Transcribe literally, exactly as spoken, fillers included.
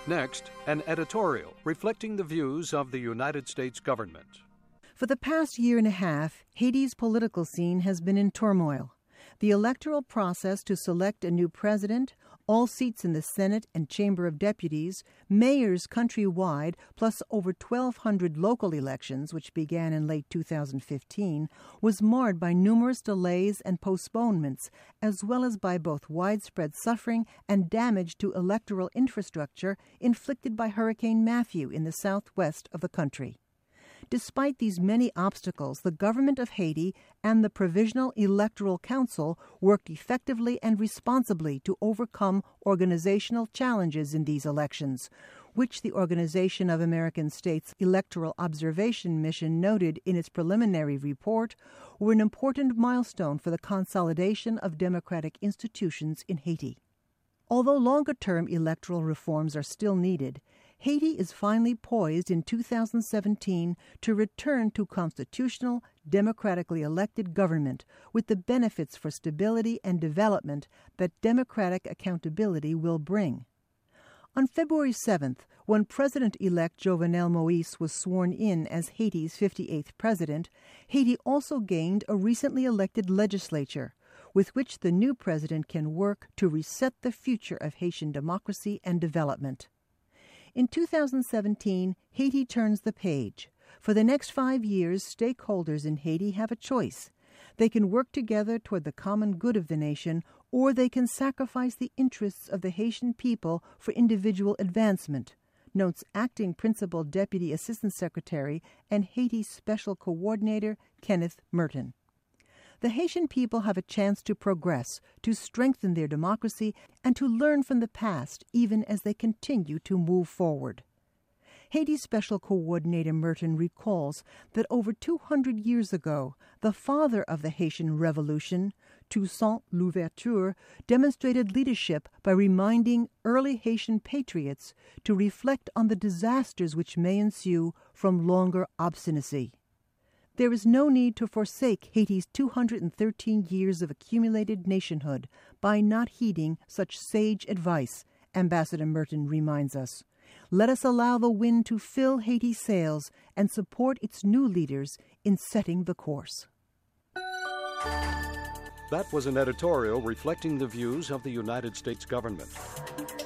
Next, an editorial reflecting the views of the United States government. For the past year and a half, Haiti's political scene has been in turmoil. The electoral process to select a new president, all seats in the Senate and Chamber of Deputies, mayors countrywide, plus over twelve hundred local elections, which began in late two thousand fifteen, was marred by numerous delays and postponements, as well as by both widespread suffering and damage to electoral infrastructure inflicted by Hurricane Matthew in the southwest of the country. Despite these many obstacles, the government of Haiti and the Provisional Electoral Council worked effectively and responsibly to overcome organizational challenges in these elections, which the Organization of American States Electoral Observation Mission noted in its preliminary report were an important milestone for the consolidation of democratic institutions in Haiti. Although longer-term electoral reforms are still needed, Haiti is finally poised in two thousand seventeen to return to constitutional, democratically elected government with the benefits for stability and development that democratic accountability will bring. On February seventh, when President-elect Jovenel Moïse was sworn in as Haiti's fifty-eighth president, Haiti also gained a recently elected legislature, with which the new president can work to reset the future of Haitian democracy and development. In two thousand seventeen, Haiti turns the page. For the next five years, stakeholders in Haiti have a choice. They can work together toward the common good of the nation, or they can sacrifice the interests of the Haitian people for individual advancement, notes Acting Principal Deputy Assistant Secretary and Haiti Special Coordinator Kenneth Merton. The Haitian people have a chance to progress, to strengthen their democracy, and to learn from the past even as they continue to move forward. Haiti Special Coordinator Merton recalls that over two hundred years ago, the father of the Haitian Revolution, Toussaint Louverture, demonstrated leadership by reminding early Haitian patriots to reflect on the disasters which may ensue from longer obstinacy. There is no need to forsake Haiti's two hundred thirteen years of accumulated nationhood by not heeding such sage advice, Ambassador Merton reminds us. Let us allow the wind to fill Haiti's sails and support its new leaders in setting the course. That was an editorial reflecting the views of the United States government.